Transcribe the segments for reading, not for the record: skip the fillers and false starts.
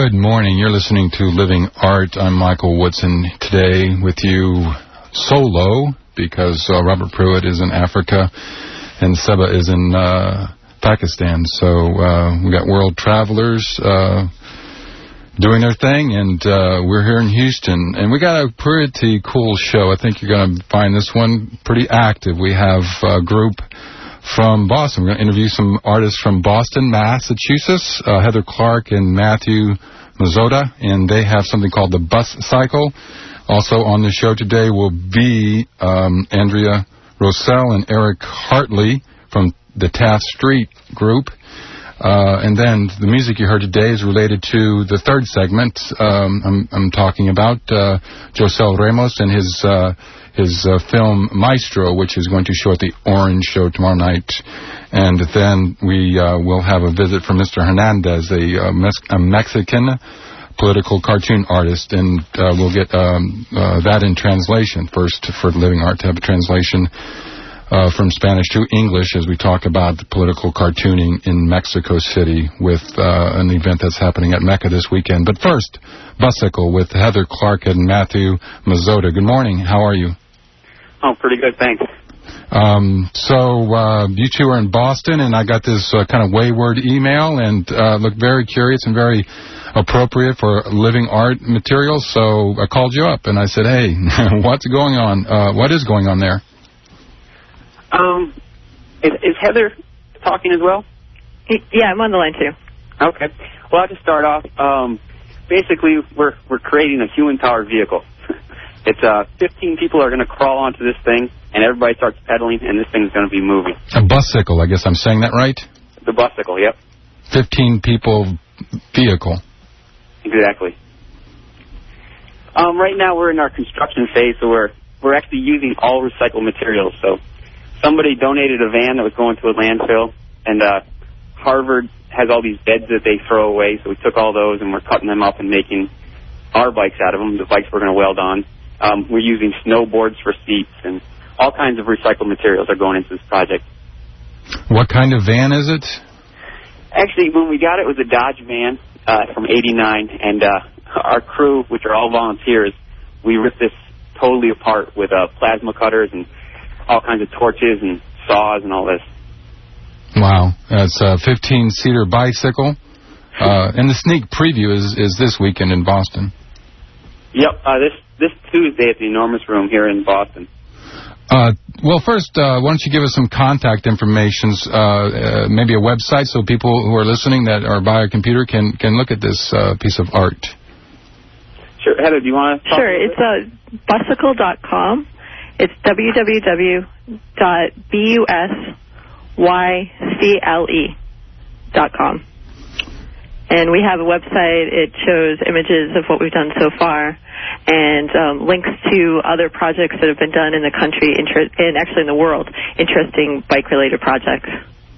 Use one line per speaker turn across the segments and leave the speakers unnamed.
Good morning. You're listening to Living Art. I'm Michael Woodson today with you solo because Robert Pruitt is in Africa and Seba is in Pakistan. So we got world travelers doing their thing, and we're here in Houston. And we got a pretty cool show. I think you're going to find this one pretty active. We have a group from Boston. We're going to interview some artists from Boston, Massachusetts, Heather Clark and Matthew Mazzotta, and they have something called the Bus Cycle. Also on the show today will be Andrea Rosell and Eric Hartley from the Taft Street Group. And then the music you heard today is related to the third segment. I'm talking about Josel Ramos and his film Maestro, which is going to show at the Orange Show tomorrow night. And then we will have a visit from Mr. Hernandez, a Mexican political cartoon artist, and we'll get that in translation first for Living Art to have a translation from Spanish to English as we talk about the political cartooning in Mexico City with an event that's happening at Mecca this weekend. But first, Busicle with Heather Clark and Matthew Mazzotta. Good morning. How are you?
Oh, pretty good, thanks.
So you two are in Boston, and I got this kind of wayward email, and looked very curious and very appropriate for Living Art material. So I called you up, and I said, hey, what's going on? What is going on there?
Is Heather talking as well?
Yeah, I'm on the line too.
Okay. Well, I'll just start off. Basically, we're creating a human-powered vehicle. It's 15 people are going to crawl onto this thing, and everybody starts pedaling, and this thing's going to be moving.
A busicle, I guess I'm saying that right?
The busicle, yep.
15 people vehicle.
Exactly. Right now we're in our construction phase, so we're actually using all recycled materials. So somebody donated a van that was going to a landfill, and Harvard has all these beds that they throw away, so we took all those and we're cutting them up and making our bikes out of them, the bikes we're going to weld on. We're using snowboards for seats, and all kinds of recycled materials are going into this project. What
kind of van is it?
Actually, when we got it, it was a Dodge van from '89, and our crew, which are all volunteers, we ripped this totally apart with plasma cutters and all kinds of torches and saws and all this. Wow.
It's a 15-seater bicycle. And the sneak preview is this weekend in Boston.
Yep, this Tuesday at the Enormous Room here in Boston.
Well, first, why don't you give us some contact information, maybe a website, so people who are listening that are by a computer can look at this piece of art.
Sure. Heather, do you want to talk?
Sure. It's busicle.com. It's www.busyle.com. And we have a website. It shows images of what we've done so far and links to other projects that have been done in the country and actually in the world, interesting bike-related projects.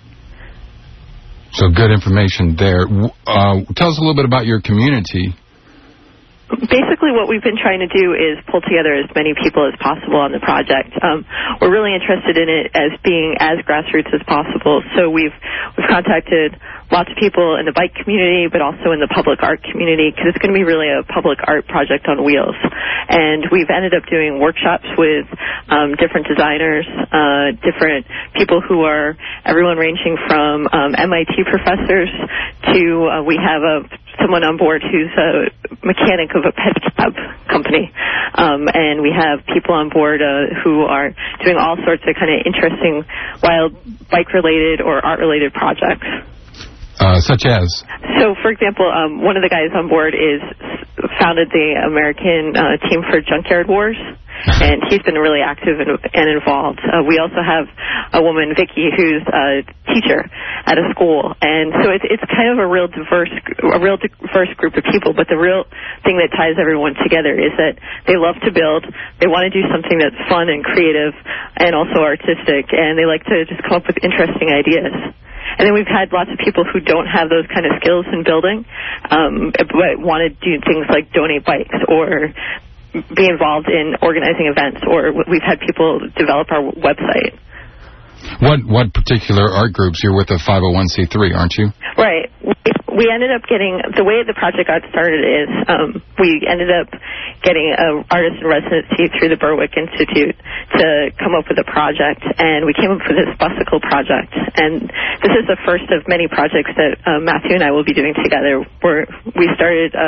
So good information there. Tell us a little bit about your community.
Basically, what we've been trying to do is pull together as many people as possible on the project. We're really interested in it as being as grassroots as possible. So we've contacted lots of people in the bike community, but also in the public art community, because it's going to be really a public art project on wheels. And we've ended up doing workshops with different designers, different people who are everyone ranging from MIT professors to we have someone on board who's a mechanic of a pet cab company. And we have people on board who are doing all sorts of kind of interesting wild bike-related or art-related projects.
Such as?
So, for example, one of the guys on board founded the American Team for Junkyard Wars, and he's been really active and involved. We also have a woman, Vicky, who's a teacher at a school, and so it's kind of a real diverse group of people. But the real thing that ties everyone together is that they love to build, they want to do something that's fun and creative, and also artistic, and they like to just come up with interesting ideas. And then we've had lots of people who don't have those kind of skills in building, but want to do things like donate bikes or be involved in organizing events, or we've had people develop our website.
What particular art groups? You're with a 501c3, aren't you?
Right. we ended up getting, the way the project got started is we ended up getting an artist in residency through the Berwick Institute to come up with a project, and we came up with this Bussicle project. And this is the first of many projects that Matthew and I will be doing together. We started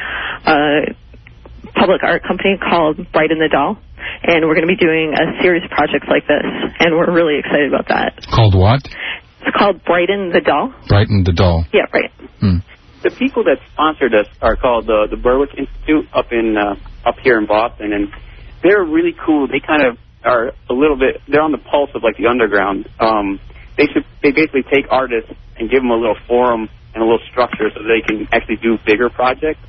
a public art company called Brighten the Doll, and we're going to be doing a series of projects like this, and we're really excited about that.
Called what?
It's called Brighten the Doll.
Brighten the Doll.
Yeah, right.
The people that sponsored us are called the Berwick Institute up here in Boston, and they're really cool. They kind of are a little bit, they're on the pulse of like the underground. They basically take artists and give them a little forum and a little structure so they can actually do bigger projects.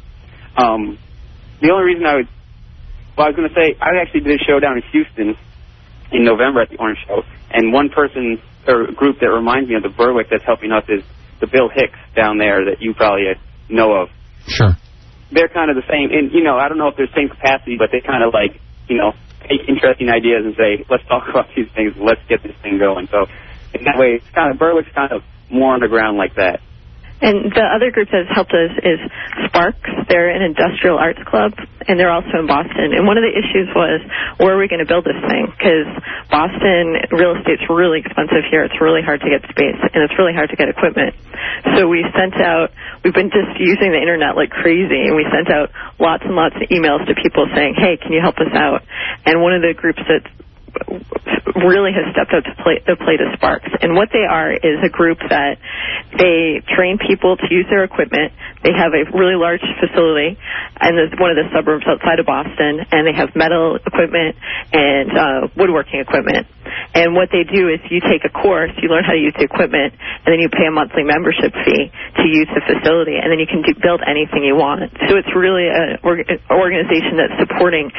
The only reason I was going to say, I actually did a show down in Houston in November at the Orange Show, and one person or group that reminds me of the Berwick that's helping us is the Bill Hicks down there that you probably know of.
Sure.
They're kind of the same, and, I don't know if they're the same capacity, but they kind of like, take interesting ideas and say, let's talk about these things, let's get this thing going. So in that way, it's kind of, Berwick's kind of more underground like that.
And the other group that's helped us is Sparks. They're an industrial arts club, and they're also in Boston. And one of the issues was, where are we going to build this thing? Because Boston real estate's really expensive here. It's really hard to get space, and it's really hard to get equipment. So we've been just using the internet like crazy, and we sent out lots and lots of emails to people saying, hey, can you help us out? And one of the groups that really has stepped up to the plate of Sparks. And what they are is a group that they train people to use their equipment. They have a really large facility in one of the suburbs outside of Boston, and they have metal equipment and woodworking equipment. And what they do is you take a course, you learn how to use the equipment, and then you pay a monthly membership fee to use the facility, and then you can build anything you want. So it's really an organization that's supporting,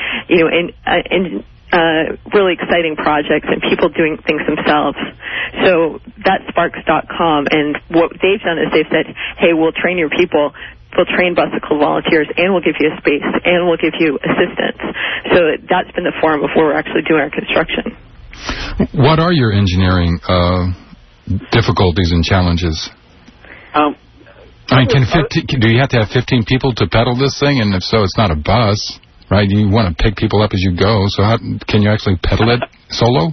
really exciting projects and people doing things themselves. So that's Sparks.com, and what they've done is they've said, hey, we'll train your people, we'll train Bussicle volunteers, and we'll give you a space, and we'll give you assistance. So that's been the forum of where we're actually doing our construction.
What are your engineering difficulties and challenges? Do you have to have 15 people to pedal this thing? And if so, it's not a bus. Right, you want to pick people up as you go. So how can you actually pedal it solo?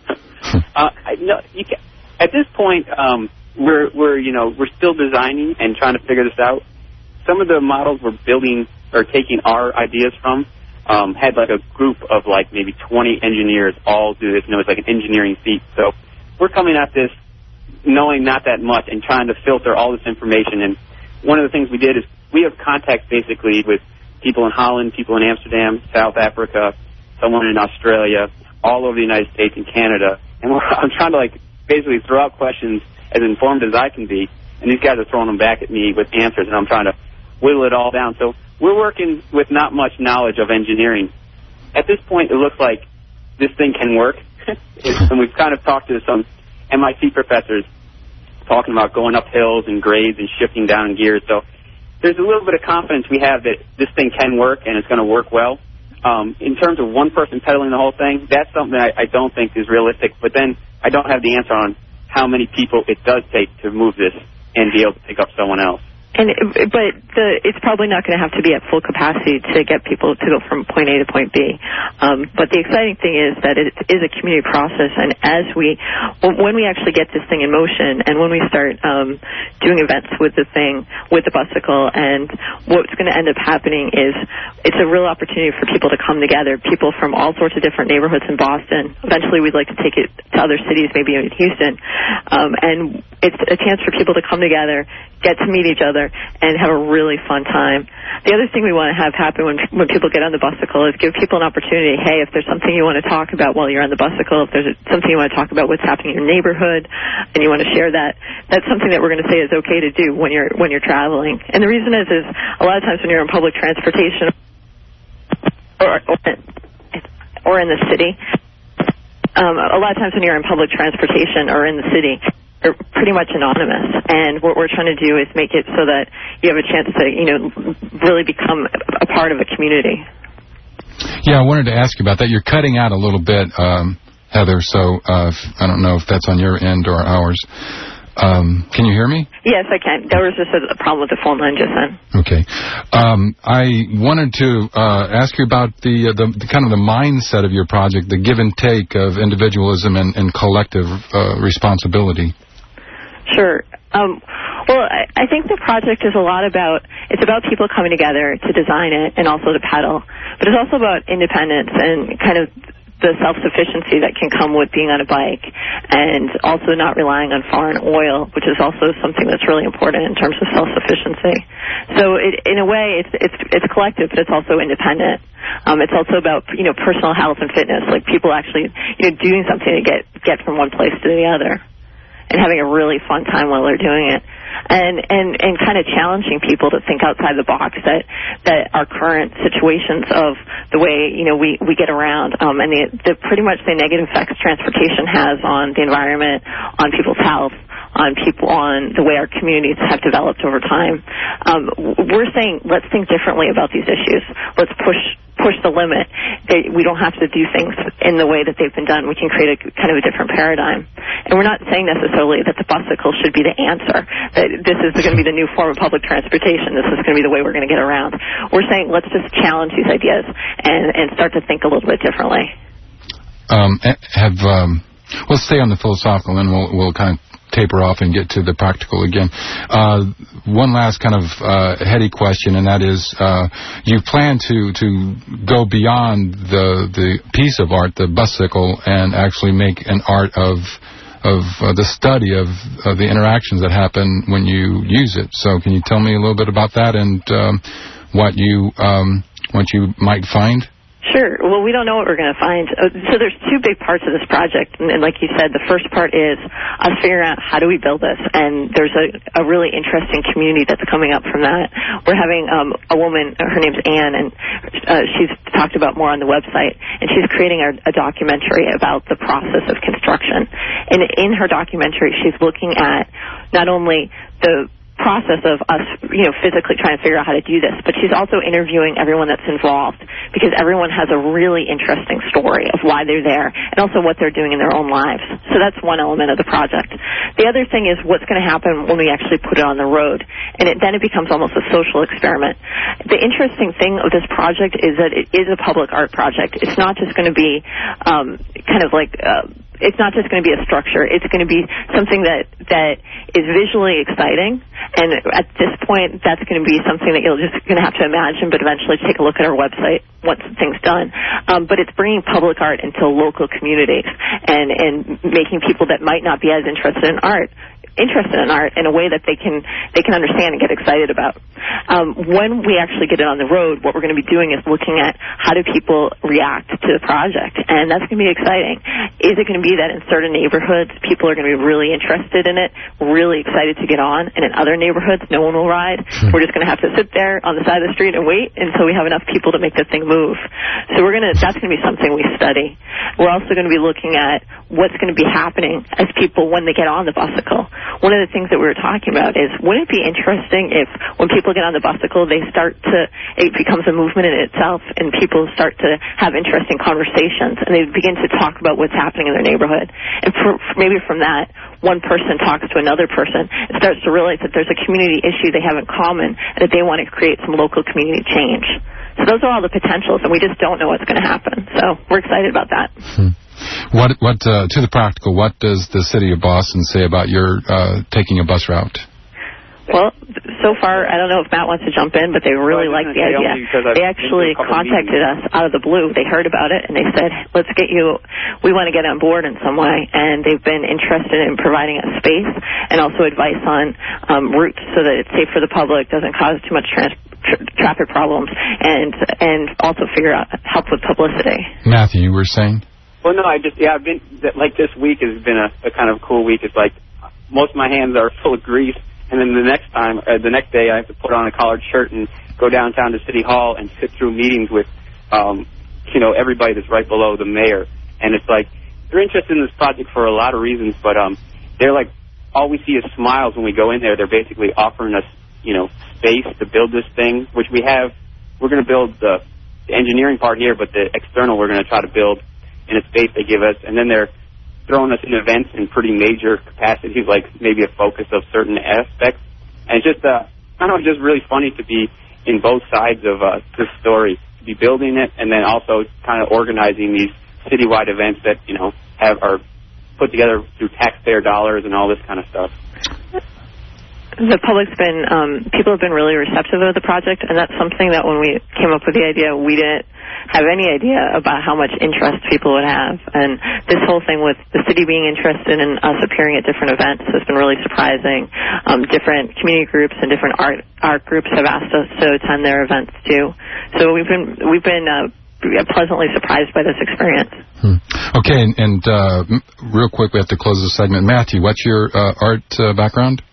No, you can. At this point, we're still designing and trying to figure this out. Some of the models we're building or taking our ideas from had like a group of like maybe 20 engineers all do this. It's like an engineering feat. So we're coming at this knowing not that much and trying to filter all this information. And one of the things we did is we have contact basically with people in Holland, people in Amsterdam, South Africa, someone in Australia, all over the United States and Canada. And I'm trying to basically throw out questions as informed as I can be, and these guys are throwing them back at me with answers, and I'm trying to whittle it all down. So we're working with not much knowledge of engineering. At this point, it looks like this thing can work, and we've kind of talked to some MIT professors talking about going up hills and grades and shifting down gears. So there's a little bit of confidence we have that this thing can work and it's going to work well. In terms of one person pedaling the whole thing, that's something I don't think is realistic. But then I don't have the answer on how many people it does take to move this and be able to pick up someone else.
But it's probably not going to have to be at full capacity to get people to go from point A to point B. But the exciting thing is that it is a community process, and when we actually get this thing in motion, and when we start doing events with the thing, with the Bussicle, and what's going to end up happening is it's a real opportunity for people to come together, people from all sorts of different neighborhoods in Boston. Eventually, we'd like to take it to other cities, maybe in Houston, and it's a chance for people to come together, get to meet each other, and have a really fun time. The other thing we want to have happen when people get on the Bussicle is give people an opportunity. Hey, if there's something you want to talk about while you're on the Bussicle, if there's something you want to talk about what's happening in your neighborhood, and you want to share that, that's something that we're going to say is okay to do when you're traveling. And the reason is a lot of times when you're in public transportation or in the city, a lot of times when you're in public transportation or in the city, they're pretty much anonymous, and what we're trying to do is make it so that you have a chance to, really become a part of a community.
Yeah, I wanted to ask you about that. You're cutting out a little bit, Heather, so I don't know if that's on your end or ours. Can you hear me?
Yes, I can. There was just a problem with the phone line just then.
Okay. I wanted to ask you about the kind of the mindset of your project, the give and take of individualism and collective responsibility.
Sure. Well, I think the project is a lot about, it's about people coming together to design it and also to pedal, but it's also about independence and kind of the self-sufficiency that can come with being on a bike, and also not relying on foreign oil, which is also something that's really important in terms of self-sufficiency. So in a way, it's collective, but it's also independent. It's also about, personal health and fitness, like people actually, doing something to get from one place to the other, and having a really fun time while they're doing it. And kind of challenging people to think outside the box that our current situations of the way, we get around, and the pretty much the negative effects transportation has on the environment, on people's health, on the way our communities have developed over time. We're saying, let's think differently about these issues. Let's push the limit. We don't have to do things in the way that they've been done. We can create a kind of a different paradigm. And we're not saying necessarily that the bicycle should be the answer, that this is going to be the new form of public transportation. This is going to be the way we're going to get around. We're saying let's just challenge these ideas and start to think a little bit differently.
We'll stay on the philosophical, and we'll kind of taper off and get to the practical again. One last kind of heady question, and that is, you plan to go beyond the piece of art, the bicycle, and actually make an art of the study of the interactions that happen when you use it. So can you tell me a little bit about that and what you might find?
Sure. Well, we don't know what we're going to find. So there's two big parts of this project. And like you said, the first part is us figuring out how do we build this. And there's a really interesting community that's coming up from that. We're having a woman, her name's Anne, and she's talked about more on the website. And she's creating a documentary about the process of construction. And in her documentary, she's looking at not only the process of us, physically trying to figure out how to do this, but she's also interviewing everyone that's involved, because everyone has a really interesting story of why they're there and also what they're doing in their own lives. So that's one element of the project. The other thing is what's going to happen when we actually put it on the road, and then it becomes almost a social experiment. The interesting thing of this project is that it is a public art project. It's not just going to be it's not just going to be a structure. It's going to be something that is visually exciting. And at this point, that's going to be something that you're just going to have to imagine, but eventually take a look at our website once the thing's done. But it's bringing public art into local communities and making people that might not be as interested in art in a way that they can understand and get excited about. When we actually get it on the road, what we're going to be doing is looking at how do people react to the project, and that's going to be exciting. Is it going to be that in certain neighborhoods people are going to be really interested in it, really excited to get on, and in other neighborhoods no one will ride? We're just going to have to sit there on the side of the street and wait until we have enough people to make the thing move. So that's going to be something we study. We're also going to be looking at what's going to be happening as people when they get on the bicycle. One of the things that we were talking about is, wouldn't it be interesting if when people get on the bicycle, it becomes a movement in itself, and people start to have interesting conversations, and they begin to talk about what's happening in their neighborhood. And maybe from that, one person talks to another person and starts to realize that there's a community issue they have in common, and that they want to create some local community change. So those are all the potentials, and we just don't know what's going to happen. So we're excited about that.
What to the practical, what does the city of Boston say about your taking a bus route?
Well, so far, I don't know if Matt wants to jump in, but they really like the idea. They actually contacted us out of the blue. They heard about it, and they said, we want to get on board in some way. And they've been interested in providing us space and also advice on routes so that it's safe for the public, doesn't cause too much traffic problems, and also help with publicity.
Matthew, you were saying?
Well, no, I've been, this week has been a kind of cool week. It's like most of my hands are full of grease, and then the next day I have to put on a collared shirt and go downtown to City Hall and sit through meetings with, everybody that's right below the mayor. And it's like, they're interested in this project for a lot of reasons, but they're like, all we see is smiles when we go in there. They're basically offering us, space to build this thing, which we have. We're going to build the engineering part here, but the external we're going to try to build in a space they give us. And then they're throwing us in events in pretty major capacities, like maybe a focus of certain aspects. And it's just, I don't know, it's just really funny to be in both sides of this story, to be building it and then also kind of organizing these citywide events that, you know, are put together through taxpayer dollars and all this kind of stuff.
The public's been, people have been really receptive of the project, and that's something that when we came up with the idea, we didn't have any idea about how much interest people would have. And this whole thing with the city being interested in us appearing at different events has been really surprising. Different community groups and different art groups have asked us to attend their events too. So we've been pleasantly surprised by this experience.
Okay, and real quick, we have to close this segment. Matthew, what's your art background?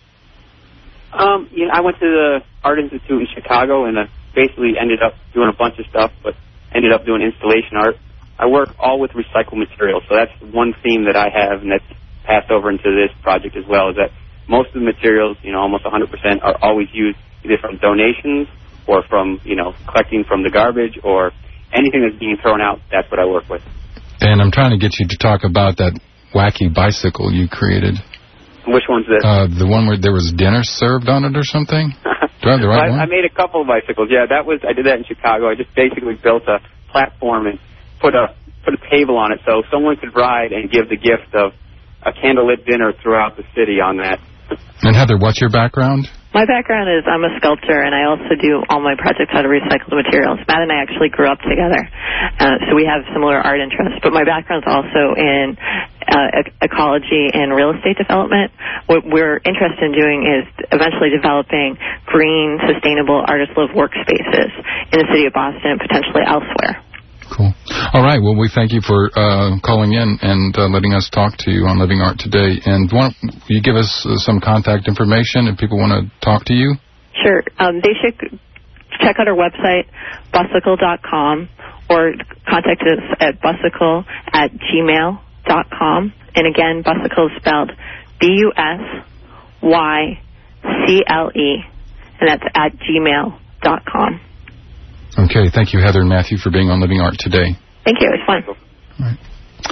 You know, I went to the Art Institute in Chicago and basically ended up doing a bunch of stuff, but ended up doing installation art. I work all with recycled materials, so that's one theme that I have, and that's passed over into this project as well, is that most of the materials, you know, almost 100%, are always used either from donations or from, you know, collecting from the garbage or anything that's being thrown out. That's what I work with.
And I'm trying to get you to talk about that wacky bicycle you created.
Which one's this?
The one where there was dinner served on it or something? Do I have the right one?
I made a couple of bicycles. Yeah, I did that in Chicago. I just basically built a platform and put a table on it so someone could ride and give the gift of a candlelit dinner throughout the city on that.
And Heather, what's your background?
My background is I'm a sculptor, and I also do all my projects out of recycled materials. Matt and I actually grew up together, so we have similar art interests. But my background's also in ecology and real estate development. What we're interested in doing is eventually developing green, sustainable artist-live workspaces in the city of Boston and potentially elsewhere.
Cool. All right. Well, we thank you for calling in and letting us talk to you on Living Art Today. And why don't you give us some contact information if people want to talk to you?
Sure. They should check out our website, busicle.com, or contact us at busicle@gmail.com. And again, busicle is spelled BUSYCLE, and that's at gmail.com.
Okay, thank you, Heather and Matthew, for being on Living Art Today.
Thank you. It was fun.
All right.